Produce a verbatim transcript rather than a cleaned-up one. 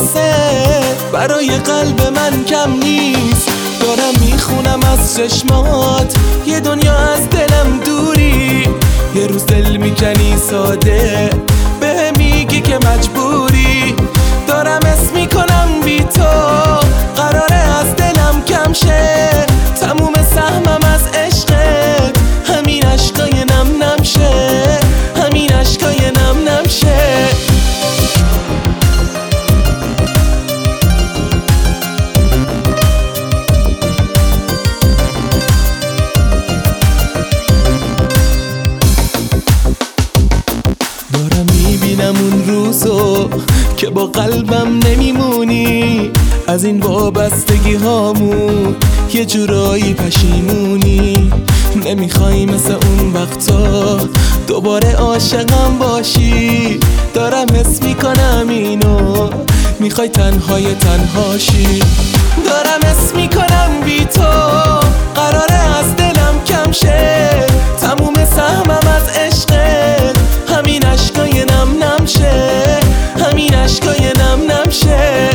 واسه برای قلب من کم نیست. دارم میخونم از چشمات یه دنیا از دلم دوری. یه روز دل میکنی ساده به میگی که مجبوری. دارم اسم میکنم بی تو قراره از دلم کم شه. تموم سهمم از عشقت همین عشقای نم نم شه. همین عشقای نم نم شه. دارم میبینم اون روزو که با قلبم نمیمونی. از این وابستگی هامون یه جورایی پشیمونی. نمیخوای مثل اون وقتا دوباره عاشقم باشی. دارم حس میکنم اینو میخوای تنهای تنهاشی. دارم حس میکنم بی تو قراره از دلم کم شه. تموم سهمم از عشقت همین عشقای نم نم شه. همین عشقای نم نم شه.